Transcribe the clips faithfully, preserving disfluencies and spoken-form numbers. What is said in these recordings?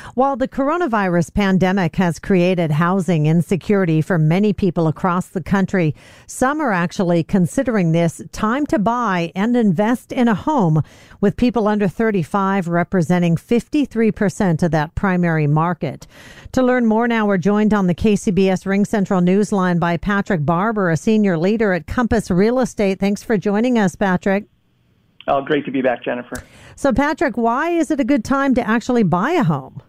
While the coronavirus pandemic has created housing insecurity for many people across the country, some are actually considering this time to buy and invest in a home, with people under thirty-five representing fifty-three percent of that primary market. To learn more now, we're joined on the K C B S Ring Central Newsline by Patrick Barber, a senior leader at Compass Real Estate. Thanks for joining us, Patrick. Oh, great to be back, Jennifer. So, Patrick, why is it a good time to actually buy a home?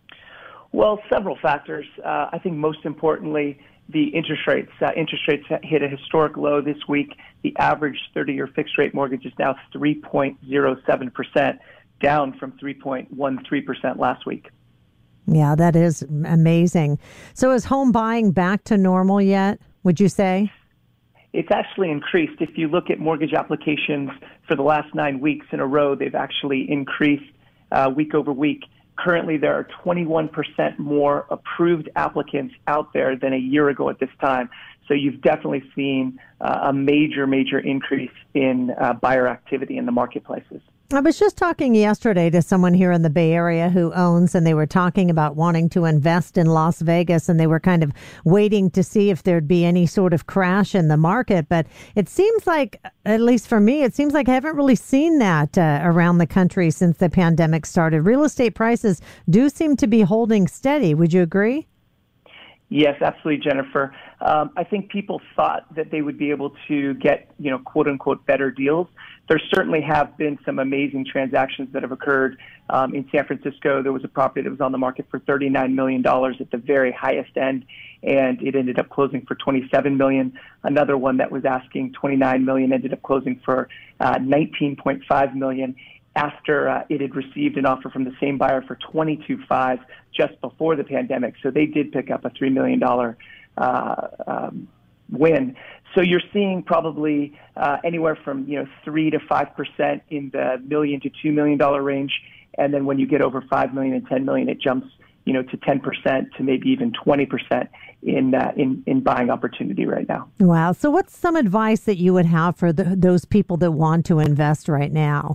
Well, several factors. Uh, I think most importantly, the interest rates. Uh, interest rates hit a historic low this week. The average thirty-year fixed-rate mortgage is now three point oh seven percent, down from three point one three percent last week. Yeah, that is amazing. So is home buying back to normal yet, would you say? It's actually increased. If you look at mortgage applications for the last nine weeks in a row, they've actually increased uh, week over week. Currently, there are twenty-one percent more approved applicants out there than a year ago at this time. So you've definitely seen uh, a major, major increase in uh, buyer activity in the marketplaces. I was just talking yesterday to someone here in the Bay Area who owns, and they were talking about wanting to invest in Las Vegas, and they were kind of waiting to see if there'd be any sort of crash in the market. But it seems like, at least for me, it seems like I haven't really seen that uh, around the country since the pandemic started. Real estate prices do seem to be holding steady. Would you agree? Yes, absolutely, Jennifer. Um, I think people thought that they would be able to get, you know, quote unquote, better deals. There certainly have been some amazing transactions that have occurred. Um, in San Francisco, there was a property that was on the market for thirty-nine million dollars at the very highest end, and it ended up closing for twenty-seven million dollars. Another one that was asking twenty-nine million dollars ended up closing for uh, nineteen point five million dollars. After uh, it had received an offer from the same buyer for twenty-two point five just before the pandemic. So they did pick up a three million dollars uh, um, win. So you're seeing probably uh, anywhere from, you know, three to five percent in the million to two million dollars range. And then when you get over five million and ten million, it jumps, you know, to ten percent to maybe even twenty percent in, uh, in, in buying opportunity right now. Wow. So what's some advice that you would have for the, those people that want to invest right now?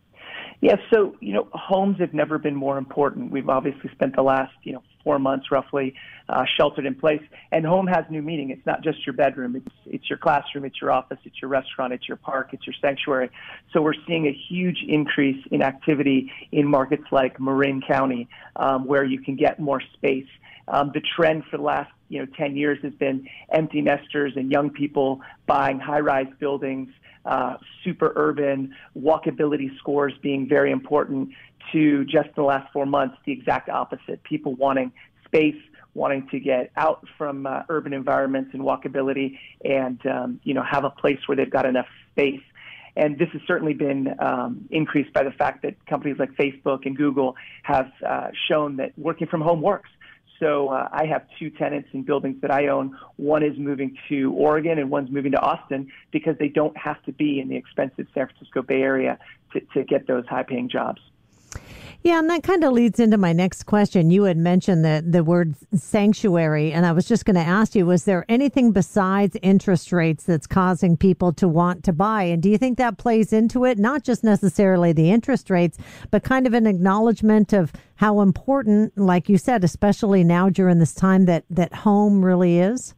Yeah, so, you know, homes have never been more important. We've obviously spent the last, you know, four months roughly uh, sheltered in place. And home has new meaning. It's not just your bedroom. It's it's your classroom. It's your office. It's your restaurant. It's your park. It's your sanctuary. So we're seeing a huge increase in activity in markets like Marin County, um, where you can get more space. Um, the trend for the last, you know, ten years has been empty nesters and young people buying high-rise buildings, uh, super urban, walkability scores being very important, to just the last four months, the exact opposite. People wanting space, wanting to get out from uh, urban environments and walkability and, um, you know, have a place where they've got enough space. And this has certainly been um, increased by the fact that companies like Facebook and Google have uh, shown that working from home works. So uh, I have two tenants in buildings that I own. One is moving to Oregon and one's moving to Austin because they don't have to be in the expensive San Francisco Bay Area to, to get those high-paying jobs. Yeah, and that kind of leads into my next question. You had mentioned the, the word sanctuary, and I was just going to ask you, was there anything besides interest rates that's causing people to want to buy? And do you think that plays into it? Not just necessarily the interest rates, but kind of an acknowledgement of how important, like you said, especially now during this time, that, that home really is?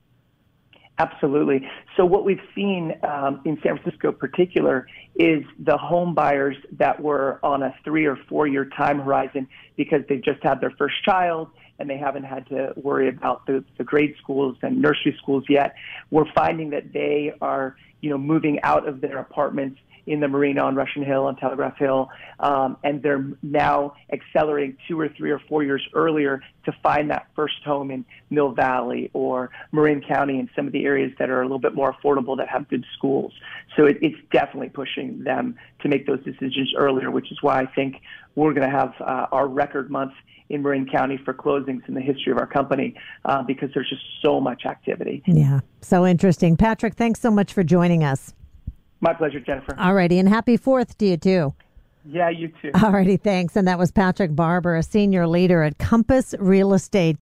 Absolutely. So what we've seen um, in San Francisco in particular is the home buyers that were on a three or four year time horizon because they've just had their first child and they haven't had to worry about the, the grade schools and nursery schools yet. We're finding that they are, you know, moving out of their apartments in the marina on Russian Hill, on Telegraph Hill, um, and they're now accelerating two or three or four years earlier to find that first home in Mill Valley or Marin County and some of the areas that are a little bit more affordable that have good schools. So it, it's definitely pushing them to make those decisions earlier, which is why I think we're going to have uh, our record month in Marin County for closings in the history of our company uh, because there's just so much activity. Yeah, so interesting. Patrick, thanks so much for joining us. My pleasure, Jennifer. All righty, and happy fourth to you, too. Yeah, you too. All righty, thanks. And that was Patrick Barber, a senior leader at Compass Real Estate.